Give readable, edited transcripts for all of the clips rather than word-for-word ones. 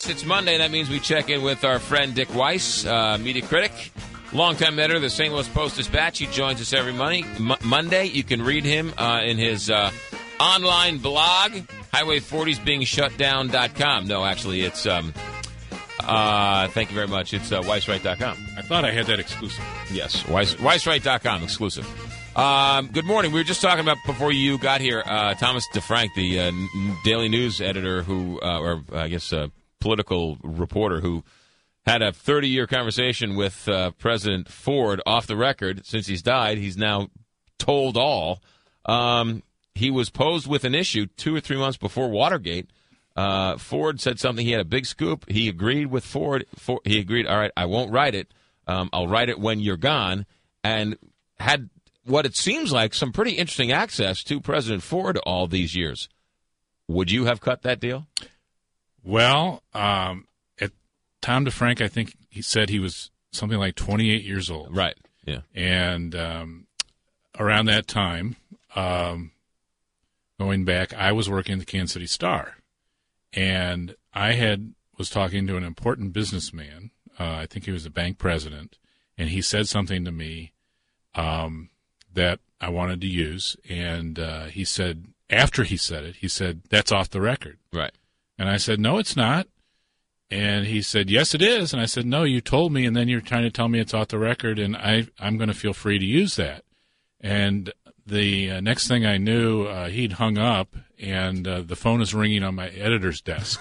Yes, it's Monday. That means we check in with our friend Dick Weiss, media critic, longtime editor of the St. Louis Post-Dispatch. He joins us every Monday. You can read him in his online blog, highway40sbeingshutdown.com. No, actually, it's, thank you very much, it's weisswright.com. I thought I had that exclusive. Yes, weisswright.com, exclusive. Good morning. We were just talking about, before you got here, Thomas DeFrank, the Daily News editor who, political reporter who had a 30-year conversation with President Ford off the record. Since he's died, he's now told all. He was posed with an issue 2 or 3 months before Watergate. Ford said something. He had a big scoop. He agreed with Ford. He agreed, all right, I won't write it. I'll write it when you're gone. And had what it seems like some pretty interesting access to President Ford all these years. Would you have cut that deal? Well, Tom DeFrank, I think he said he was something like 28 years old. Right, yeah. And around that time, going back, I was working at the Kansas City Star. And I was talking to an important businessman. I think he was a bank president. And he said something to me that I wanted to use, and he said, after he said it, he said, that's off the record. Right. And I said, no, it's not. And he said, yes, it is. And I said, no, you told me, and then you're trying to tell me it's off the record, and I'm going to feel free to use that. And the next thing I knew, he'd hung up, and the phone is ringing on my editor's desk.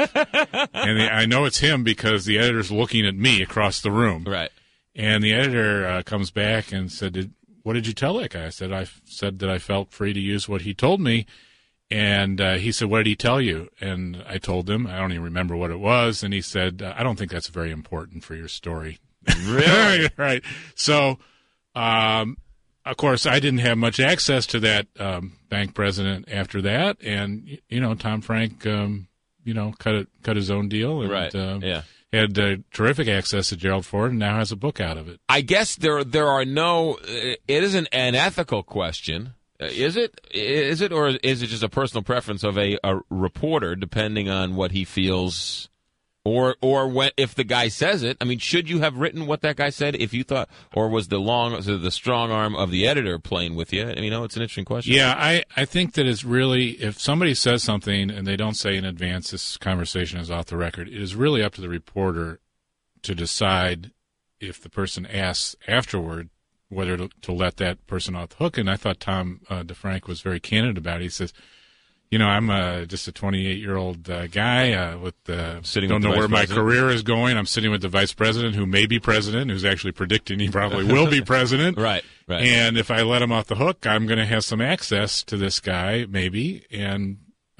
And I know it's him because the editor's looking at me across the room. Right. And the editor comes back and said, what did you tell that guy? I said that I felt free to use what he told me. And he said, what did he tell you? And I told him, I don't even remember what it was. And he said, I don't think that's very important for your story. Really? Right. So, of course, I didn't have much access to that bank president after that. And, Tom Frank, cut his own deal. And, right, yeah. Had terrific access to Gerald Ford and now has a book out of it. I guess there are no. It isn't an ethical question, is it? Is it, or is it just a personal preference of a reporter, depending on what he feels, or when, if the guy says it? I mean, should you have written what that guy said if you thought, or was the strong arm of the editor playing with you? I mean, it's an interesting question. Yeah, I think that it's really, if somebody says something and they don't say in advance this conversation is off the record, it is really up to the reporter to decide if the person asks afterward whether to let that person off the hook. And I thought Tom DeFrank was very candid about it. He says, I'm just a 28-year-old guy don't know where my career is going. I'm sitting with the vice president who may be president, who's actually predicting he probably will be president. Right. And if I let him off the hook, I'm going to have some access to this guy, maybe. And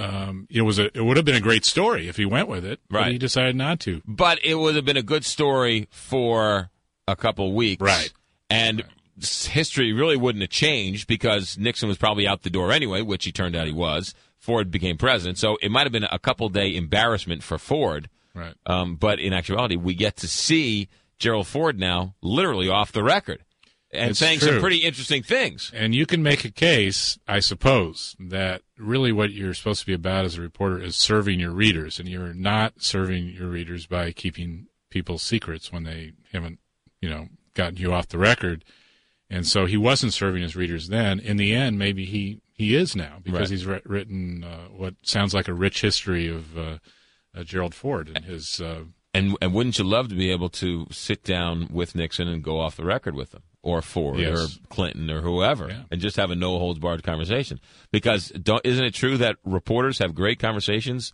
it would have been a great story if he went with it, but he decided not to. But it would have been a good story for a couple weeks. Right. And history really wouldn't have changed because Nixon was probably out the door anyway, which he turned out he was. Ford became president, so it might have been a couple-day embarrassment for Ford. Right. But in actuality, we get to see Gerald Ford now literally off the record and saying some pretty interesting things. And you can make a case, I suppose, that really what you're supposed to be about as a reporter is serving your readers, and you're not serving your readers by keeping people's secrets when they haven't, gotten you off the record. And so he wasn't serving his readers then. In the end, maybe he is now because he's written what sounds like a rich history of Gerald Ford and his. And wouldn't you love to be able to sit down with Nixon and go off the record with him, or Ford, or Clinton, or whoever, and just have a no-holds-barred conversation? Because isn't it true that reporters have great conversations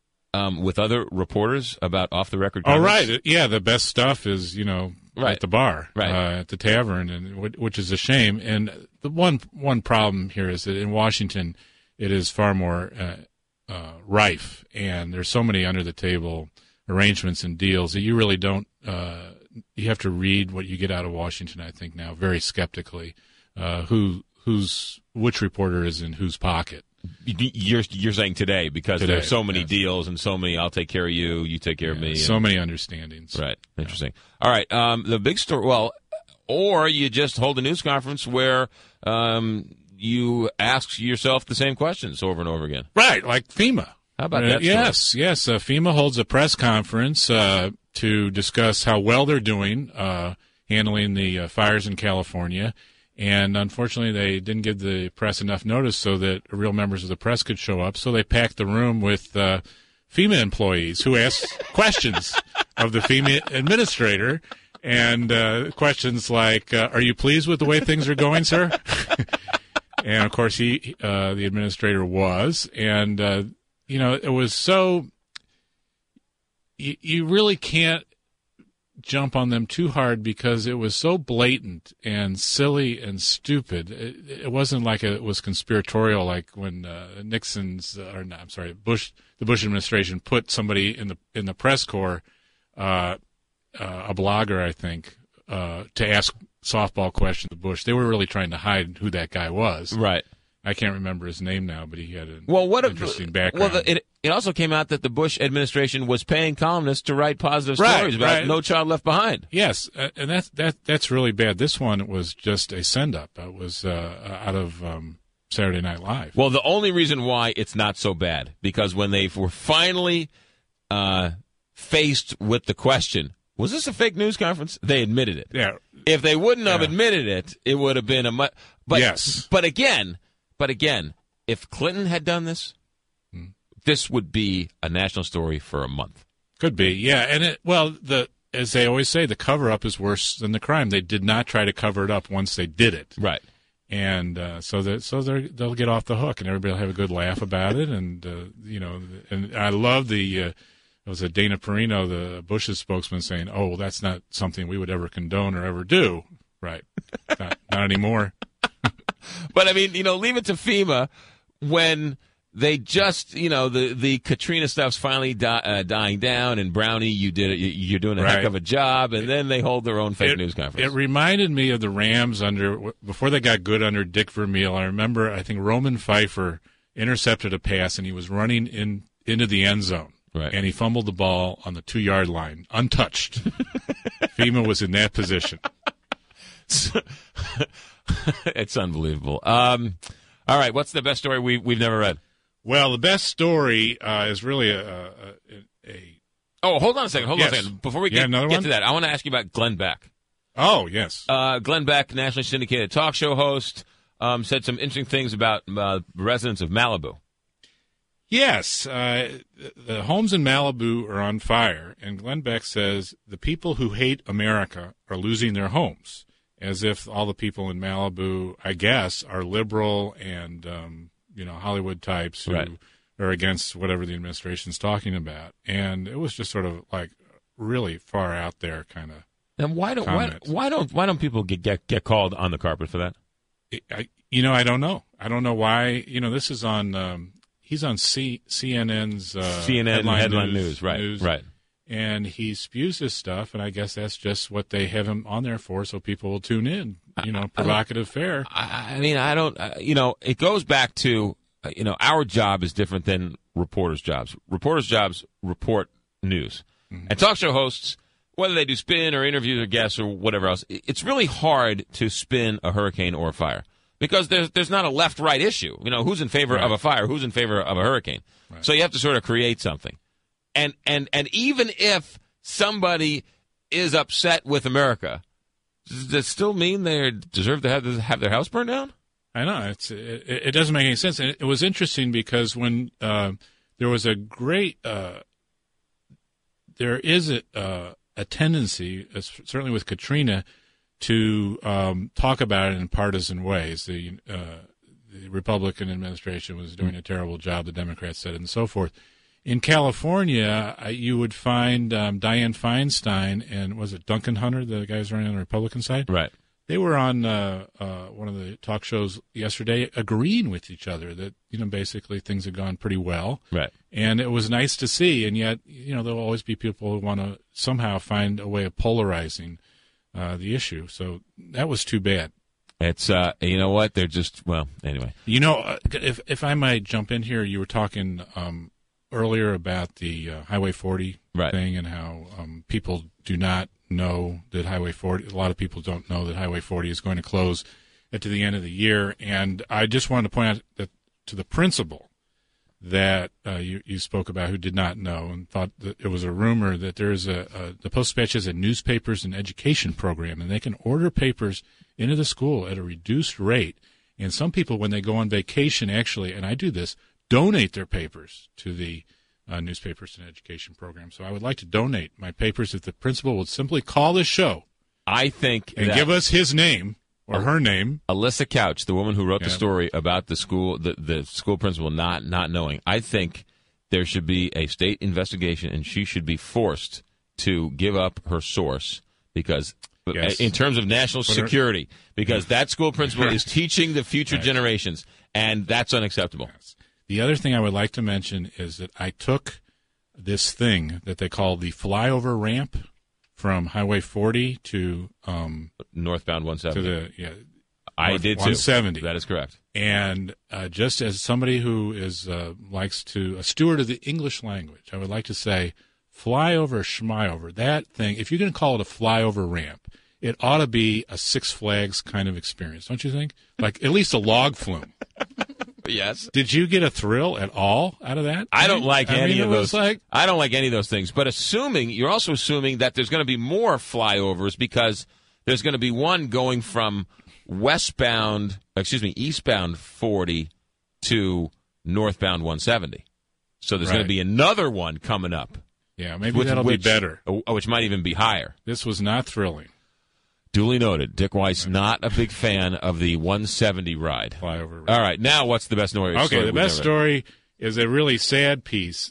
with other reporters about off-the-record comments? Oh, right. Yeah, the best stuff is, at the bar, at the tavern, and which is a shame. And the one problem here is that in Washington, it is far more rife, and there's so many under-the-table arrangements and deals that you really don't. You have to read what you get out of Washington, I think, now very skeptically. Which reporter is in whose pocket? You're saying today because there's so many deals and so many. I'll take care of you. You take care of me. So many understandings. Right. Interesting. All right. The big story. Well, or you just hold a news conference where you ask yourself the same questions over and over again. Right. Like FEMA. How about that? Yes. FEMA holds a press conference to discuss how well they're doing handling the fires in California. And unfortunately, they didn't give the press enough notice so that real members of the press could show up. So they packed the room with FEMA employees who asked questions of the FEMA administrator. And questions like, are you pleased with the way things are going, sir? And, of course, the administrator was. And, it was so – you really can't jump on them too hard because it was so blatant and silly and stupid. It wasn't like it was conspiratorial like when the Bush administration put somebody in the press corps, a blogger, I think, to ask softball questions to Bush. They were really trying to hide who that guy was. Right. I can't remember his name now, but he had an interesting background. Well, it also came out that the Bush administration was paying columnists to write positive stories about No Child Left Behind. Yes, and that's really bad. This one was just a send-up. It was out of Saturday Night Live. Well, the only reason why it's not so bad, because when they were finally faced with the question, was this a fake news conference? They admitted it. Yeah. If they wouldn't have admitted it, it would have been yes. But again, if Clinton had done this, this would be a national story for a month. Could be, yeah. And as they always say, the cover-up is worse than the crime. They did not try to cover it up once they did it. Right. And so they'll get off the hook, and everybody will have a good laugh about it. And and I love it was Dana Perino, the Bush's spokesman, saying, "Oh, well, that's not something we would ever condone or ever do." Right. Not anymore. But I mean, leave it to FEMA when they just, the Katrina stuff's finally dying down, and Brownie, you're doing a heck of a job, and then they hold their own fake news conference. It reminded me of the Rams before they got good under Dick Vermeil. I remember, I think Roman Pfeiffer intercepted a pass, and he was running into the end zone, and he fumbled the ball on the 2-yard line, untouched. FEMA was in that position. It's unbelievable. All right, what's the best story we've never read? Well, the best story is really a. Oh, hold on a second. Before we get to that, I want to ask you about Glenn Beck. Oh, yes. Glenn Beck, nationally syndicated talk show host, said some interesting things about residents of Malibu. Yes. The homes in Malibu are on fire, and Glenn Beck says the people who hate America are losing their homes, as if all the people in Malibu, I guess, are liberal and Hollywood types who are against whatever the administration's talking about. And it was just sort of like really far out there kind of. And why don't people get called on the carpet for that? I don't know. I don't know why. This is on. He's on CNN's headline news. Right. And he spews this stuff, and I guess that's just what they have him on there for, so people will tune in. Provocative fare. I mean, I don't. It goes back to our job is different than reporters' jobs. Reporters' jobs report news, and talk show hosts, whether they do spin or interviews or guests or whatever else, it's really hard to spin a hurricane or a fire because there's not a left-right issue. Who's in favor of a fire? Who's in favor of a hurricane? Right. So you have to sort of create something. And even if somebody is upset with America, does that still mean they deserve to have their house burned down? I know it doesn't make any sense. And it was interesting because when there was a great there is a tendency, certainly with Katrina, to talk about it in partisan ways. The Republican administration was doing a terrible job. The Democrats said it, and so forth. In California, you would find Dianne Feinstein and was it Duncan Hunter, the guys running on the Republican side? Right. They were on one of the talk shows yesterday, agreeing with each other that basically things have gone pretty well. Right. And it was nice to see. And yet, there'll always be people who want to somehow find a way of polarizing the issue. So that was too bad. It's you know what? They're just anyway. If I might jump in here, you were talking earlier about the Highway 40 thing and how people do not know that Highway 40, a lot of people don't know that Highway 40 is going to close at the end of the year. And I just wanted to point out that to the principal that you spoke about who did not know and thought that it was a rumor that there's the Post-Dispatch has a newspapers and education program, and they can order papers into the school at a reduced rate. And some people, when they go on vacation, actually, and I do this, donate their papers to the newspapers and education program. So I would like to donate my papers if the principal would simply call this show. I think and give us his name. Or her name. Alyssa Couch, the woman who wrote the story about the school, the school principal not knowing. I think there should be a state investigation, and she should be forced to give up her source because, in terms of national security, because that school principal is teaching the future generations, and that's unacceptable. Yes. The other thing I would like to mention is that I took this thing that they call the flyover ramp from Highway 40 to northbound 170. I did too. 170. That is correct. And just as somebody who is likes to a steward of the English language, I would like to say flyover, schmyover. That thing, if you're going to call it a flyover ramp, it ought to be a Six Flags kind of experience, don't you think? Like at least a log flume. Yes. Did you get a thrill at all out of that? I don't like any of those. I don't like any of those things. But you're also assuming that there's going to be more flyovers because there's going to be one going from eastbound 40 to northbound 170. So there's going to be another one coming up. Yeah, maybe that'll be better. Which might even be higher. This was not thrilling. Duly noted. Dick Weiss, not a big fan of the 170 ride. Flyover ride. All right, now what's the best story? Okay, the best story is a really sad piece.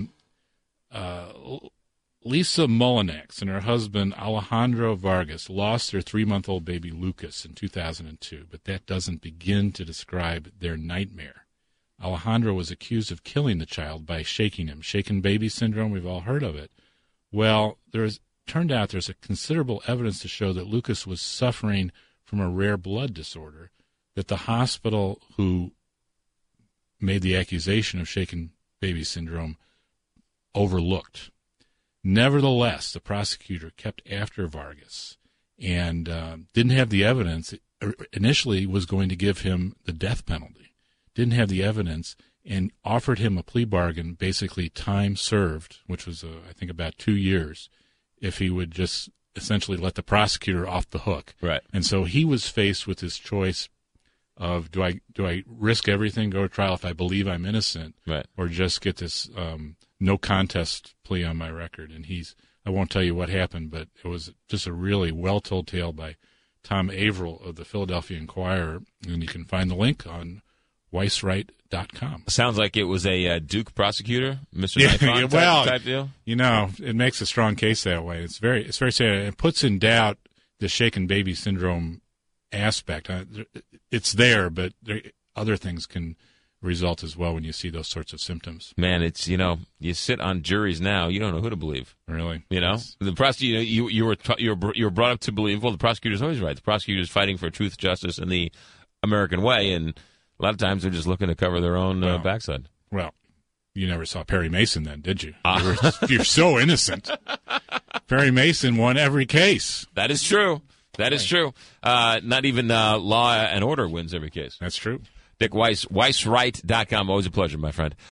Lisa Molinex and her husband Alejandro Vargas lost their 3-month-old baby Lucas in 2002, but that doesn't begin to describe their nightmare. Alejandro was accused of killing the child by shaking him. Shaken baby syndrome, we've all heard of it. Well, turned out there's a considerable evidence to show that Lucas was suffering from a rare blood disorder that the hospital who made the accusation of shaken baby syndrome overlooked. Nevertheless, the prosecutor kept after Vargas and didn't have the evidence. Initially was going to give him the death penalty. Didn't have the evidence and offered him a plea bargain, basically time served, which was, I think, about 2 years, if he would just essentially let the prosecutor off the hook. Right. And so he was faced with his choice of do I risk everything, go to trial if I believe I'm innocent, right, or just get this no contest plea on my record. And I won't tell you what happened, but it was just a really well-told tale by Tom Averill of the Philadelphia Inquirer, and you can find the link on weisswright.com. Sounds like it was a Duke prosecutor, Mr. Niphon type deal. You know, it makes a strong case that way. It's very sad. It puts in doubt the shaken baby syndrome aspect. It's there, but other things can result as well when you see those sorts of symptoms. Man, it's, you sit on juries now, you don't know who to believe. Really? The prosecutor, you were brought up to believe, well, the prosecutor's always right. The prosecutor's fighting for truth, justice, and the American way, and a lot of times they're just looking to cover their own backside. Well, you never saw Perry Mason then, did you? You're so innocent. Perry Mason won every case. That is true. That is true. Not even Law and Order wins every case. That's true. Dick Weiss, weisswright.com. Always a pleasure, my friend.